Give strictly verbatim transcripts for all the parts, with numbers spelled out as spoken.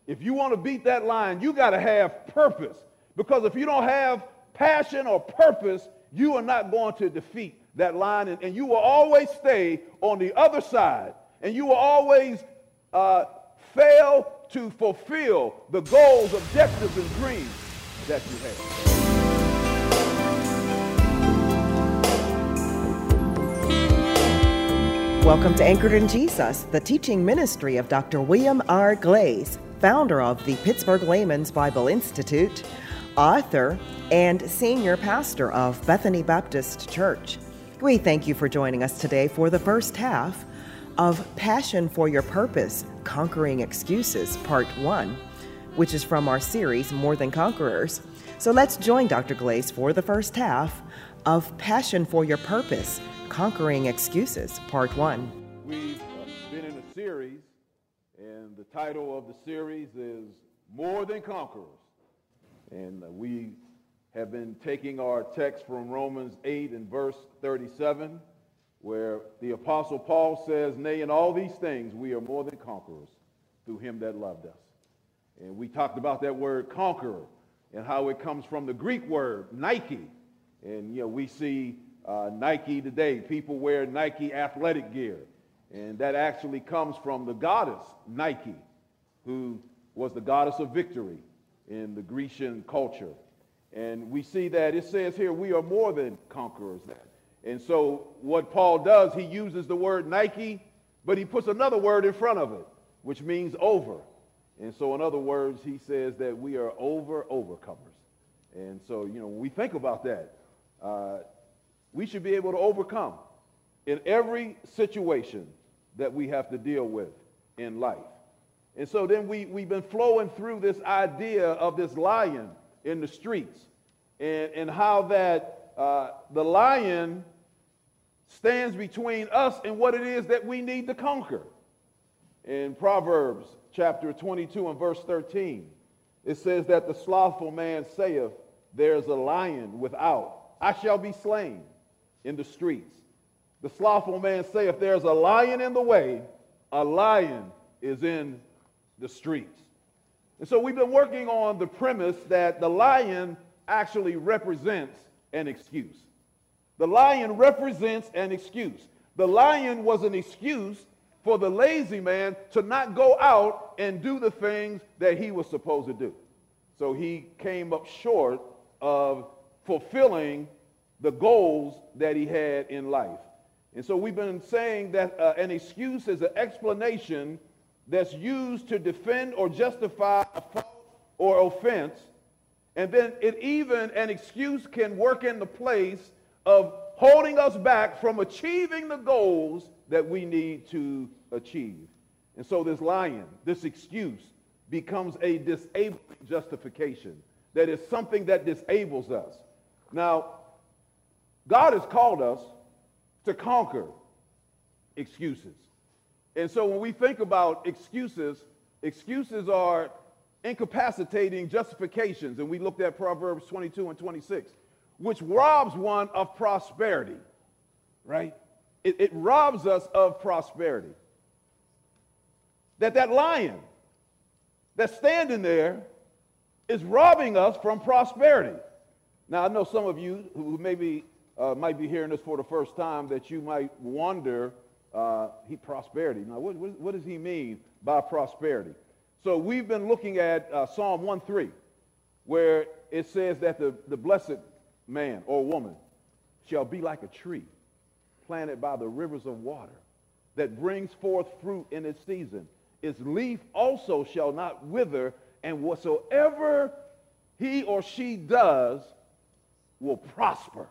If you want to beat that lion, you got to have purpose. Because if you don't have passion or purpose, you are not going to defeat that lion. And, and you will always stay on the other side. And you will always uh, fail to fulfill the goals, objectives, and dreams that you have. Welcome to Anchored in Jesus, the teaching ministry of Doctor William R. Glaze, founder of the Pittsburgh Layman's Bible Institute, author, and senior pastor of Bethany Baptist Church. We thank you for joining us today for the first half of Passion for Your Purpose, Conquering Excuses, Part one, which is from our series, More Than Conquerors. So let's join Doctor Glaze for the first half of Passion for Your Purpose, Conquering Excuses, Part one. We've been in a series, and the title of the series is More Than Conquerors. And we have been taking our text from Romans eight and verse thirty-seven, where the Apostle Paul says, "Nay, in all these things we are more than conquerors through him that loved us." And we talked about that word conqueror and how it comes from the Greek word Nike. And, you know, we see uh, Nike today. People wear Nike athletic gear. And that actually comes from the goddess Nike, who was the goddess of victory in the Grecian culture. And we see that it says here, we are more than conquerors. And so what Paul does, he uses the word Nike, but he puts another word in front of it, which means over. And so in other words, he says that we are over overcomers. And so, you know, when we think about that, uh, we should be able to overcome in every situation that we have to deal with in life. And so then we, we've been flowing through this idea of this lion in the streets and, and how that uh, the lion stands between us and what it is that we need to conquer. In Proverbs chapter twenty-two and verse thirteen, it says that the slothful man saith, "There's a lion without, I shall be slain in the streets." The slothful man saith, "There's a lion in the way, a lion is in the streets." And so we've been working on the premise that the lion actually represents an excuse. The lion represents an excuse. The lion was an excuse for the lazy man to not go out and do the things that he was supposed to do. So he came up short of fulfilling the goals that he had in life. And so we've been saying that uh, an excuse is an explanation that's used to defend or justify a fault or offense. And then it even, an excuse can work in the place of holding us back from achieving the goals that we need to achieve. And so this lion, this excuse, becomes a disabling justification. That is something that disables us. Now, God has called us to conquer excuses. And so when we think about excuses, excuses are incapacitating justifications. And we looked at Proverbs twenty-two and twenty-six, which robs one of prosperity, right? It, it robs us of prosperity. That that lion that's standing there is robbing us from prosperity. Now, I know some of you who maybe uh, might be hearing this for the first time, that you might wonder, uh, he prosperity. Now, what, what, what does he mean by prosperity? So we've been looking at uh, Psalm one three, where it says that the, the blessed man or woman shall be like a tree planted by the rivers of water that brings forth fruit in its season. Its leaf also shall not wither, and whatsoever he or she does will prosper.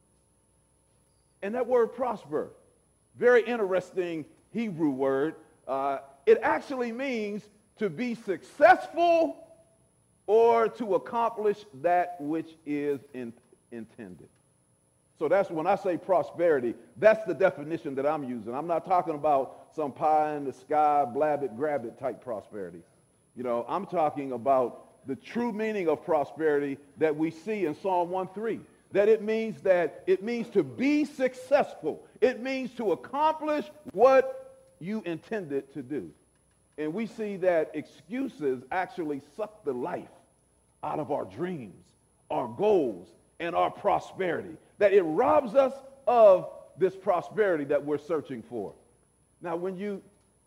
And that word prosper, very interesting Hebrew word. Uh, it actually means to be successful or to accomplish that which is in, intended. So that's when I say prosperity, that's the definition that I'm using. I'm not talking about some pie in the sky, blab it, grab it type prosperity. You know, I'm talking about the true meaning of prosperity that we see in Psalm one three. That it means that it means to be successful. It means to accomplish what you intended to do. And we see that excuses actually suck the life out of our dreams, our goals, and our prosperity. That it robs us of this prosperity that we're searching for. Now, when you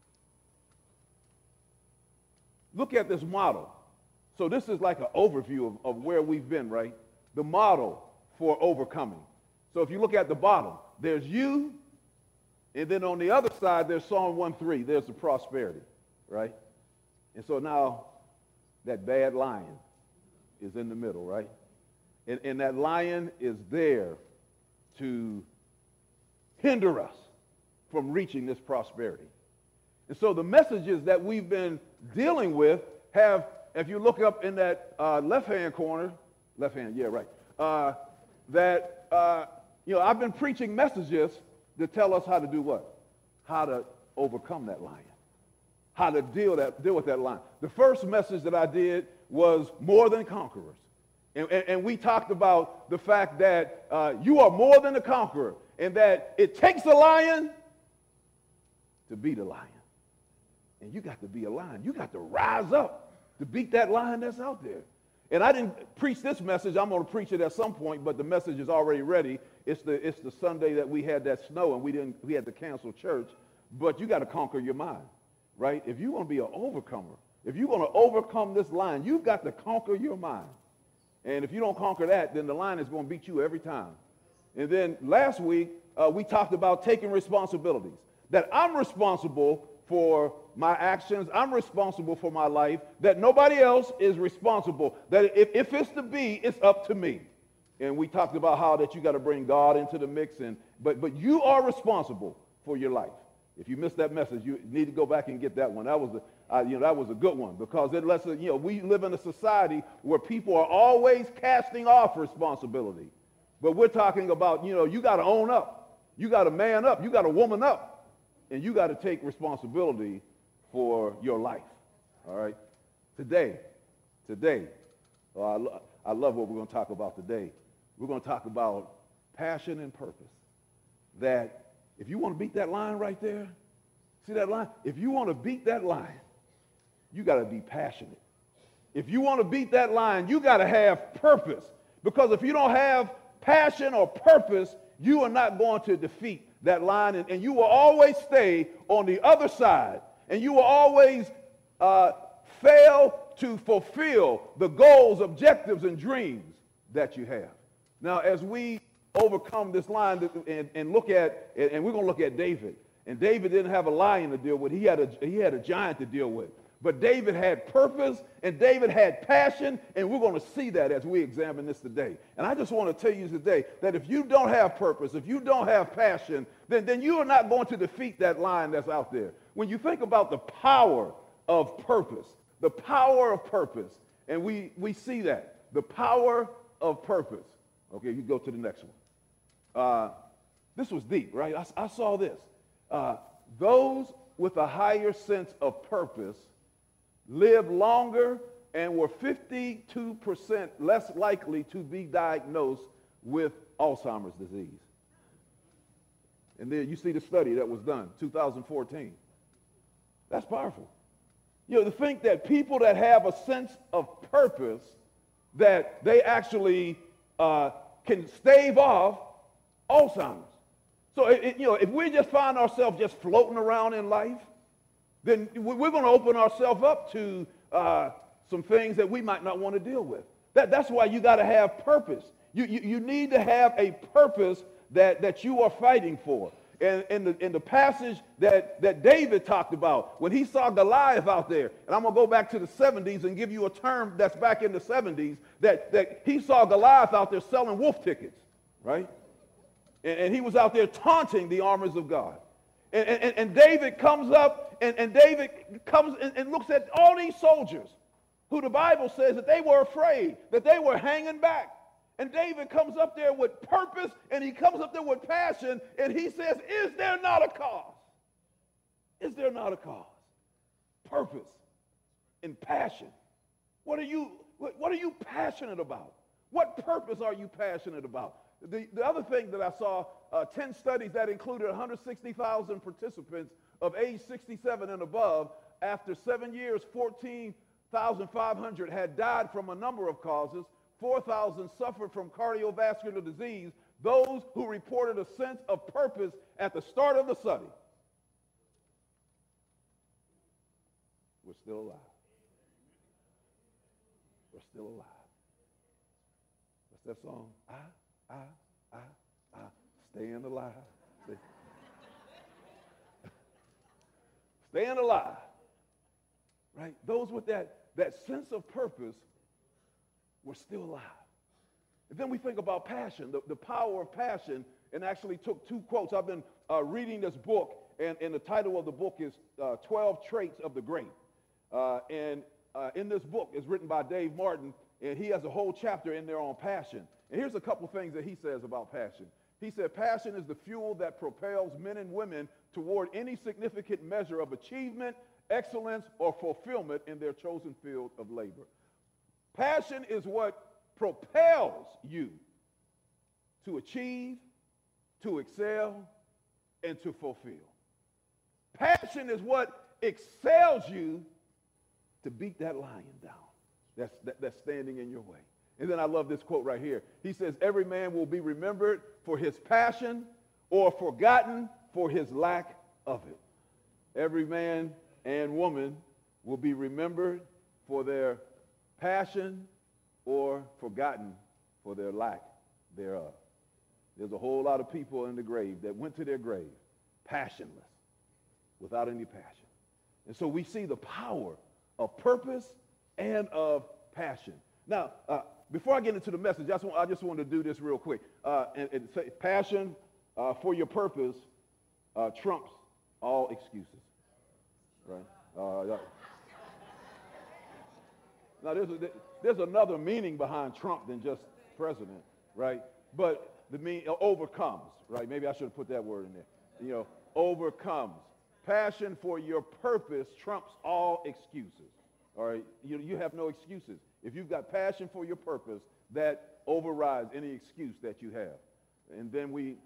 look at this model, so this is like an overview of, of where we've been, right? The model for overcoming. So if you look at the bottom, there's you, and then on the other side, there's Psalm one three. There's the prosperity, right? And so now that bad lion is in the middle, right? And, and that lion is there to hinder us from reaching this prosperity. And so the messages that we've been dealing with have, if you look up in that uh, left-hand corner, left hand, yeah, right, uh, that, uh, you know, I've been preaching messages to tell us how to do what? How to overcome that lion. How to deal, that, deal with that lion. The first message that I did was more than conquerors. And, and, and we talked about the fact that uh, you are more than a conqueror, and that it takes a lion to beat a lion. And you got to be a lion. You got to rise up to beat that lion that's out there. And I didn't preach this message. I'm going to preach it at some point, but the message is already ready. It's the, it's the Sunday that we had that snow and we didn't we had to cancel church. But you got to conquer your mind, right? If you want to be an overcomer, if you're going to overcome this lion, you've got to conquer your mind. And if you don't conquer that, then the lion is going to beat you every time. And then last week, uh, we talked about taking responsibilities, that I'm responsible for my actions. I'm responsible for my life, that nobody else is responsible, that if, if it's to be, it's up to me. And we talked about how that you got to bring God into the mix, and but but you are responsible for your life. If you missed that message, you need to go back and get that one. That was a, uh, you know, that was a good one, because it lets us, you know, we live in a society where people are always casting off responsibility. But we're talking about, you know, you got to own up. You got to man up. You got to woman up. And you got to take responsibility for your life. All right? Today, today, uh, I, lo- I love what we're going to talk about today. We're going to talk about passion and purpose. That if you want to beat that lion right there, see that line? If you want to beat that lion, you got to be passionate. If you want to beat that lion, you got to have purpose. Because if you don't have passion or purpose, you are not going to defeat that lion, and, and you will always stay on the other side, and you will always uh, fail to fulfill the goals, objectives, and dreams that you have. Now, as we overcome this lion and, and look at, and we're going to look at David, and David didn't have a lion to deal with. He had a, he had a giant to deal with. But David had purpose, and David had passion, and we're going to see that as we examine this today. And I just want to tell you today that if you don't have purpose, if you don't have passion, then, then you are not going to defeat that lion that's out there. When you think about the power of purpose, the power of purpose, and we, we see that, the power of purpose. Okay, you go to the next one. Uh, this was deep, right? I, I saw this. Uh, those with a higher sense of purpose lived longer and were fifty-two percent less likely to be diagnosed with Alzheimer's disease. And then you see the study that was done, two thousand fourteen. That's powerful. You know, to think that people that have a sense of purpose, that they actually uh, can stave off Alzheimer's. So, it, it, you know, if we just find ourselves just floating around in life, then we're going to open ourselves up to uh, some things that we might not want to deal with. That, that's why you got to have purpose. You, you, you need to have a purpose that, that you are fighting for. And in the, in the passage that, that David talked about, when he saw Goliath out there, and I'm going to go back to the seventies and give you a term that's back in the seventies, that, that he saw Goliath out there selling wolf tickets, right? And, and he was out there taunting the armies of God. And, and, and David comes up, and, and David comes and, and looks at all these soldiers who the Bible says that they were afraid, that they were hanging back. And David comes up there with purpose, and he comes up there with passion, and he says, is there not a cause? Is there not a cause? Purpose and passion. What are you, what, what are you passionate about? What purpose are you passionate about? The, the other thing that I saw, uh, ten studies that included one hundred sixty thousand participants of age sixty-seven and above, after seven years, fourteen thousand five hundred had died from a number of causes. four thousand suffered from cardiovascular disease. Those who reported a sense of purpose at the start of the study were still alive. We're still alive. What's that song? I, I, I, I, staying alive. Stay. Staying alive. Right? Those with that, that sense of purpose were still alive. And then we think about passion, the, the power of passion, and actually took two quotes. I've been uh, reading this book, and, and the title of the book is uh, twelve Traits of the Great. Uh, and uh, in this book, it's written by Dave Martin, and he has a whole chapter in there on passion. And here's a couple things that he says about passion. He said, passion is the fuel that propels men and women toward any significant measure of achievement, excellence, or fulfillment in their chosen field of labor. Passion is what propels you to achieve, to excel, and to fulfill. Passion is what excels you to beat that lion down that's, that, that's standing in your way. And then I love this quote right here. He says, every man will be remembered for his passion or forgotten for his lack of it. Every man and woman will be remembered for their passion or forgotten for their lack thereof. There's a whole lot of people in the grave that went to their grave passionless, without any passion. And so we see the power of purpose and of passion. Now, uh, before I get into the message, I just want, I just want to do this real quick. Uh, and, and say passion uh, for your purpose uh, trumps all excuses. Right? Uh, now, there's, a, there's another meaning behind Trump than just president, right? But the mean uh, overcomes, right? Maybe I should have put that word in there. You know, overcomes. Passion for your purpose trumps all excuses. All right? You, you have no excuses. If you've got passion for your purpose, that overrides any excuse that you have. And then we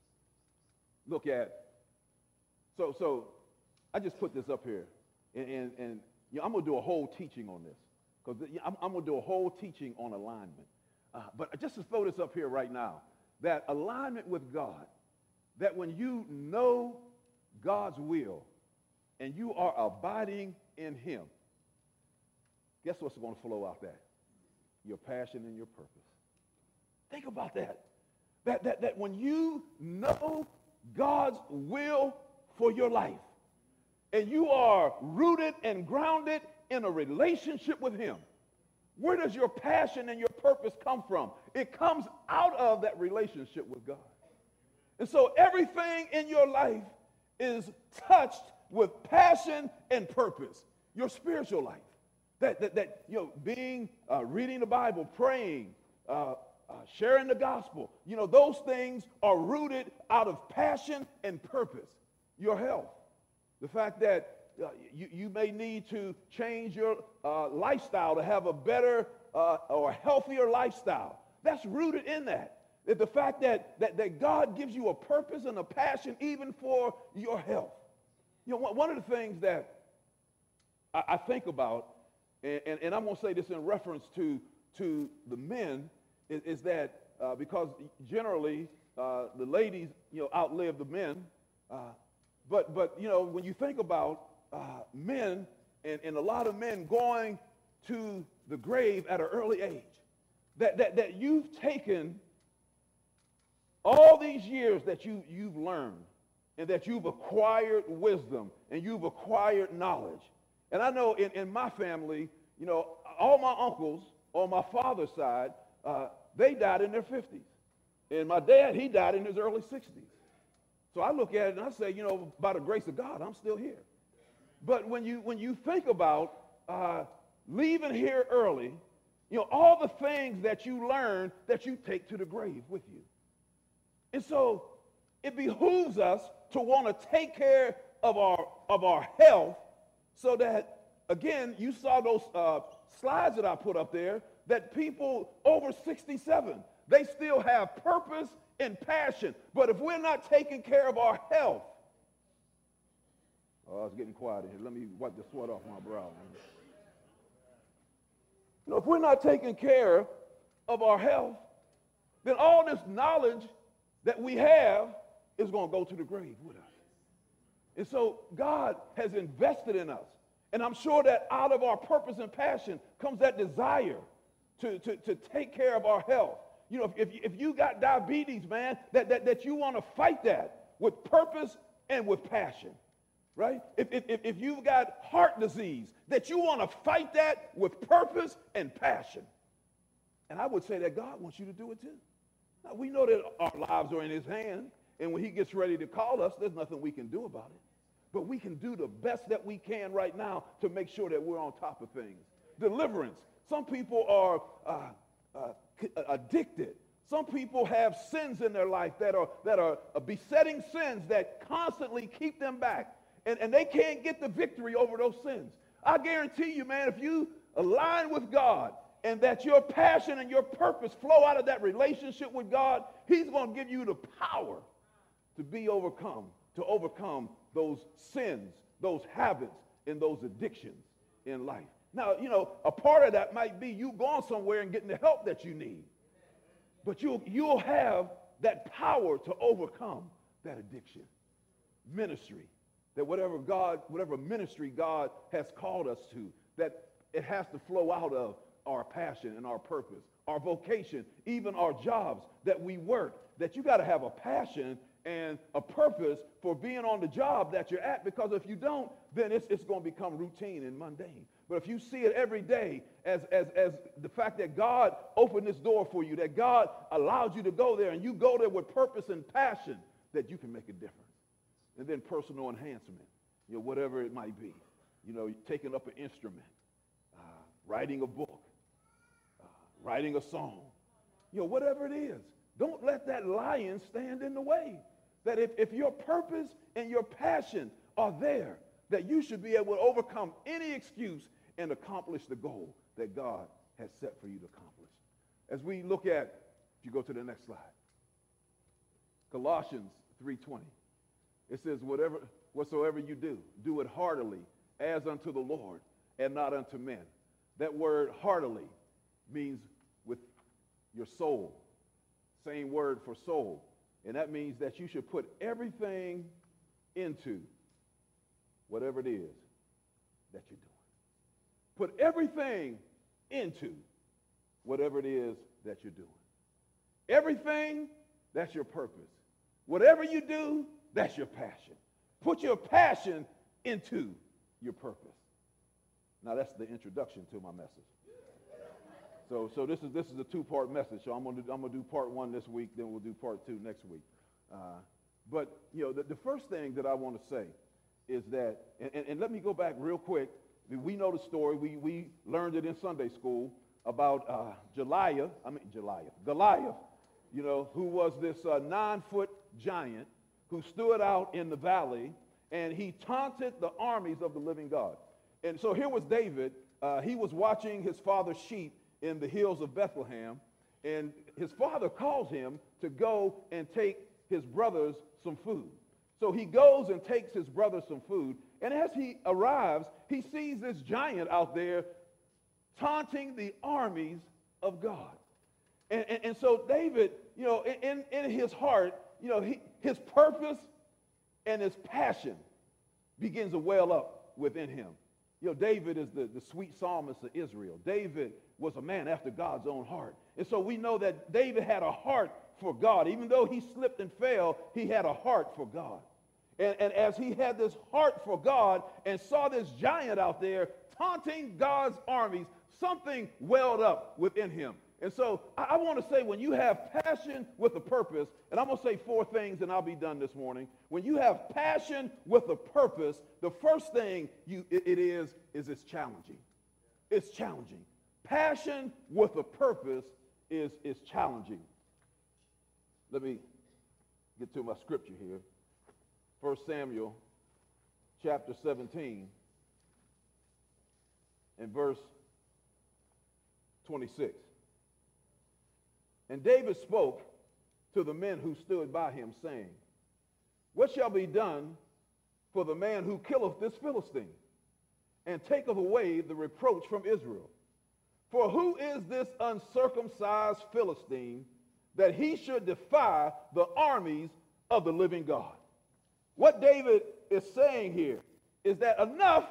look at, so so I just put this up here, and, and, and you know, I'm going to do a whole teaching on this, because I'm, I'm going to do a whole teaching on alignment. Uh, but just to throw this up here right now, that alignment with God, that when you know God's will and you are abiding in him, guess what's going to flow out that? Your passion and your purpose. Think about that. That, that, that when you know God's will for your life and you are rooted and grounded in a relationship with him, where does your passion and your purpose come from? It comes out of that relationship with God. And so everything in your life is touched with passion and purpose. Your spiritual life. That, that, that you know, being, uh, reading the Bible, praying, uh, uh, sharing the gospel, you know, those things are rooted out of passion and purpose. Your health, the fact that uh, you, you may need to change your uh, lifestyle to have a better uh, or healthier lifestyle. That's rooted in that. That the fact that, that, that God gives you a purpose and a passion even for your health. You know, one of the things that I, I think about, And, and, and I'm going to say this in reference to, to the men, is, is that uh, because generally uh, the ladies, you know, outlive the men. Uh, but, but, you know, when you think about uh, men and, and a lot of men going to the grave at an early age, that, that, that you've taken all these years that you, you've learned and that you've acquired wisdom and you've acquired knowledge. And I know in, in my family, you know, all my uncles on my father's side, uh, they died in their fifties. And my dad, he died in his early sixties. So I look at it and I say, you know, by the grace of God, I'm still here. But when you, when you think about uh, leaving here early, you know, all the things that you learn that you take to the grave with you. And so it behooves us to want to take care of our, of our health, so that, again, you saw those uh, slides that I put up there, that people over sixty-seven, they still have purpose and passion. But if we're not taking care of our health, Oh, it's getting quiet in here. Let me wipe the sweat off my brow. Man. You know, if we're not taking care of our health, then all this knowledge that we have is going to go to the grave with us. And so God has invested in us. And I'm sure that out of our purpose and passion comes that desire to, to, to take care of our health. You know, if, if, if you got diabetes, man, that, that, that you want to fight that with purpose and with passion, right? If, if, if you've got heart disease, that you want to fight that with purpose and passion. And I would say that God wants you to do it too. Now, we know that our lives are in his hand, and when he gets ready to call us, there's nothing we can do about it. But we can do the best that we can right now to make sure that we're on top of things. Deliverance. Some people are uh, uh, addicted. Some people have sins in their life that are, that are besetting sins that constantly keep them back. And, and they can't get the victory over those sins. I guarantee you, man, if you align with God and that your passion and your purpose flow out of that relationship with God, he's going to give you the power to be overcome, to overcome those sins, those habits, and those addictions in life. Now, you know, a part of that might be you going somewhere and getting the help that you need. But you'll, you'll have that power to overcome that addiction. Ministry. That whatever God, whatever ministry God has called us to, that it has to flow out of our passion and our purpose, our vocation, even our jobs that we work, that you got to have a passion and a purpose for being on the job that you're at, because if you don't, then it's, it's going to become routine and mundane. But if you see it every day as, as, as the fact that God opened this door for you, that God allowed you to go there, and you go there with purpose and passion, that you can make a difference. And then personal enhancement, you know, whatever it might be. You know, taking up an instrument, uh, writing a book, uh, writing a song, you know, whatever it is. Don't let that lion stand in the way. That if, if your purpose and your passion are there, that you should be able to overcome any excuse and accomplish the goal that God has set for you to accomplish. As we look at, if you go to the next slide, Colossians three twenty. It says, whatever, whatsoever you do, do it heartily as unto the Lord and not unto men. That word heartily means with your soul. Same word for soul. And that means that you should put everything into whatever it is that you're doing. Put everything into whatever it is that you're doing. Everything, that's your purpose. Whatever you do, that's your passion. Put your passion into your purpose. Now that's the introduction to my message. So, so this is this is a two-part message. So I'm gonna do, I'm gonna do part one this week, then we'll do part two next week. Uh, but you know, the, the first thing that I want to say is that, and, and, and let me go back real quick. We know the story. We we learned it in Sunday school about uh, Goliath. I mean Goliath, Goliath. You know, who was this uh, nine-foot giant who stood out in the valley, and he taunted the armies of the living God. And so here was David. Uh, he was watching his father's sheep in the hills of Bethlehem, and his father calls him to go and take his brothers some food. So he goes and takes his brothers some food, and as he arrives, he sees this giant out there taunting the armies of God. And, and, and so David, you know, in, in his heart, you know, he, his purpose and his passion begins to well up within him. You know, David is the, the sweet psalmist of Israel. David was a man after God's own heart. And so we know that David had a heart for God. Even though he slipped and fell, he had a heart for God. And, and as he had this heart for God and saw this giant out there taunting God's armies, something welled up within him. And so I, I want to say, when you have passion with a purpose, and I'm going to say four things and I'll be done this morning. When you have passion with a purpose, the first thing you it, it is, is it's challenging. It's challenging. Passion with a purpose is, is challenging. Let me get to my scripture here. First Samuel chapter seventeen and verse twenty-six. And David spoke to the men who stood by him, saying, what shall be done for the man who killeth this Philistine, and taketh away the reproach from Israel. For who is this uncircumcised Philistine that he should defy the armies of the living God? What David is saying here is that enough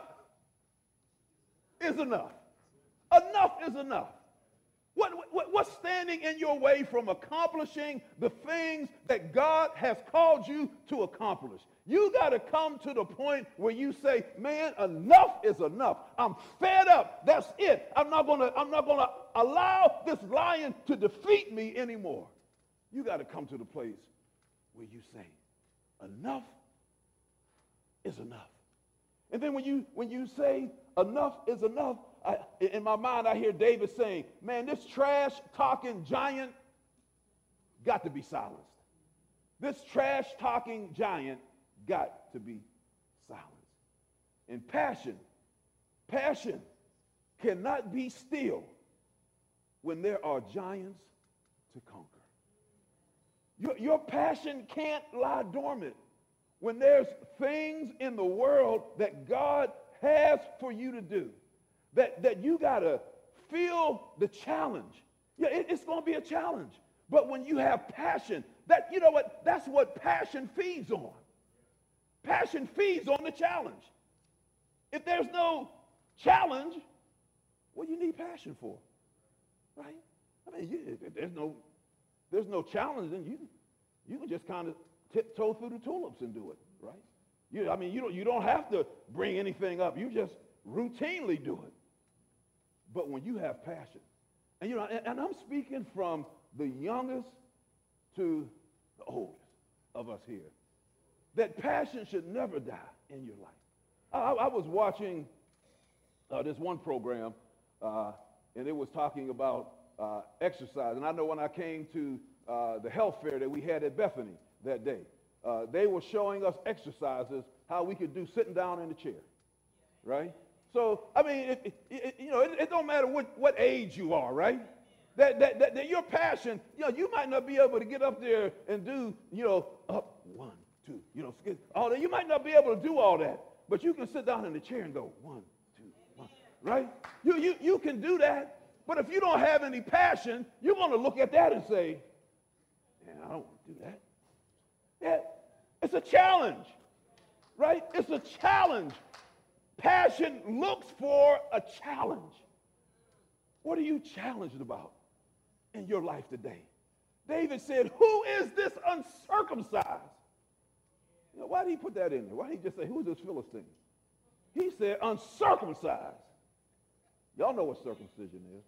is enough. Enough is enough. What, what, what's standing in your way from accomplishing the things that God has called you to accomplish? You got to come to the point where you say, man, enough is enough. I'm fed up. That's it. I'm not going to I'm not going to allow this lion to defeat me anymore. You got to come to the place where you say, enough is enough. And then when you when you say enough is enough, I, in my mind I hear David saying, man, this trash talking giant got to be silenced. This trash talking giant got to be silenced. And passion, passion cannot be still when there are giants to conquer. Your, your passion can't lie dormant when there's things in the world that God has for you to do, that, that you got to feel the challenge. Yeah, it, it's going to be a challenge. But when you have passion, that, you know what, that's what passion feeds on. Passion feeds on the challenge. If there's no challenge, what do you need passion for? Right? I mean, you, if there's no, there's no challenge, then you, you can just kind of tiptoe through the tulips and do it, right? You, I mean, you don't, you don't have to bring anything up. You just routinely do it. But when you have passion, and you know, and, and I'm speaking from the youngest to the oldest of us here, that passion should never die in your life. I, I was watching uh, this one program, uh, and it was talking about uh, exercise. And I know when I came to uh, the health fair that we had at Bethany that day, uh, they were showing us exercises, how we could do sitting down in the chair, right? So, I mean, it, it, it, you know, it, it don't matter what, what age you are, right? That, that, that, that your passion, you know, you might not be able to get up there and do, you know, up one, two, you know, all that. You might not be able to do all that, but you can sit down in the chair and go one, two, one, right? You, you, you can do that, but if you don't have any passion, you're going to look at that and say, man, I don't want to do that. Yeah, it's a challenge, right? It's a challenge. Passion looks for a challenge. What are you challenged about in your life today? David said, who is this uncircumcised? You know, why did he put that in there? Why did he just say, who is this Philistine? He said, uncircumcised. Y'all know what circumcision is.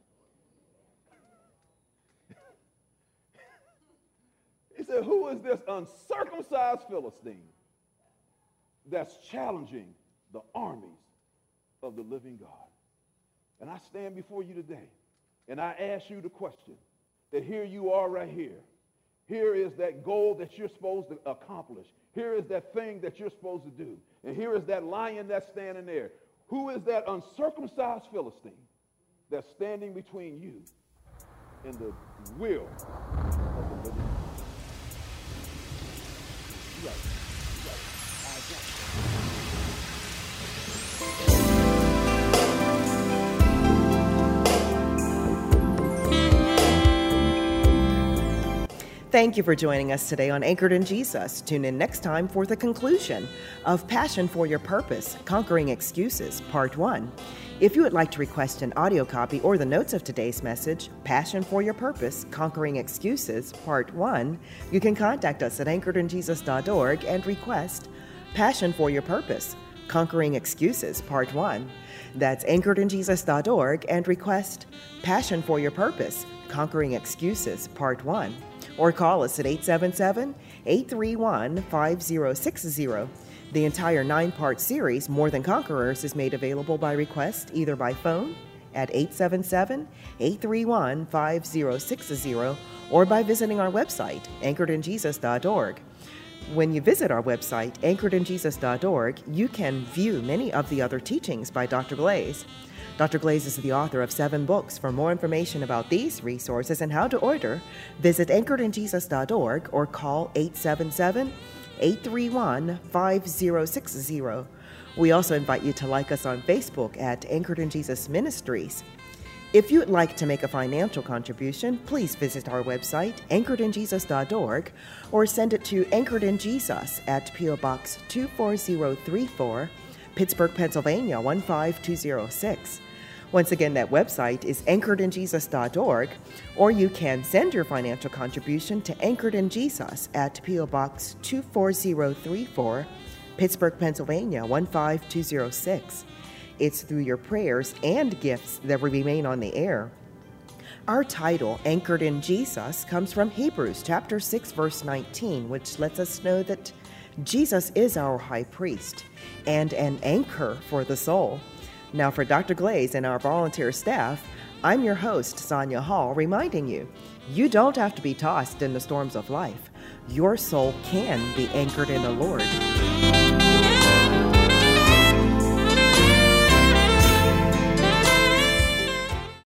He said, who is this uncircumcised Philistine that's challenging the armies of the living God? And I stand before you today, and I ask you the question, that here you are right here. Here is that goal that you're supposed to accomplish. Here is that thing that you're supposed to do. And here is that lion that's standing there. Who is that uncircumcised Philistine that's standing between you and the will of the living God? Right. Right. I got it. Thank you for joining us today on Anchored in Jesus. Tune in next time for the conclusion of Passion for Your Purpose, Conquering Excuses, Part one. If you would like to request an audio copy or the notes of today's message, Passion for Your Purpose, Conquering Excuses, Part one, you can contact us at anchored in jesus dot org and request Passion for Your Purpose, Conquering Excuses, Part one. That's anchored in jesus dot org and request Passion for Your Purpose, Conquering Excuses, Part one. Or call us at eight seven seven, eight three one, five zero six zero. The entire nine-part series, More Than Conquerors, is made available by request either by phone at eight seven seven, eight three one, five zero six zero or by visiting our website, anchored in jesus dot org. When you visit our website, anchored in jesus dot org, you can view many of the other teachings by Doctor Glaze. Doctor Glaze is the author of seven books. For more information about these resources and how to order, visit anchored in jesus dot org or call eight seven seven, eight three one, five zero six zero. We also invite you to like us on Facebook at Anchored in Jesus Ministries. If you would like to make a financial contribution, please visit our website, anchored in jesus dot org, or send it to Anchored in Jesus at P O Box two four zero three four, Pittsburgh, Pennsylvania one five two zero six. Once again, that website is anchored in jesus dot org, or you can send your financial contribution to Anchored in Jesus at P O Box two four zero three four, Pittsburgh, Pennsylvania one five two zero six. It's through your prayers and gifts that we remain on the air. Our title, Anchored in Jesus, comes from Hebrews chapter six, verse nineteen, which lets us know that Jesus is our high priest and an anchor for the soul. Now, for Doctor Glaze and our volunteer staff, I'm your host, Sonia Hall, reminding you, you don't have to be tossed in the storms of life. Your soul can be anchored in the Lord.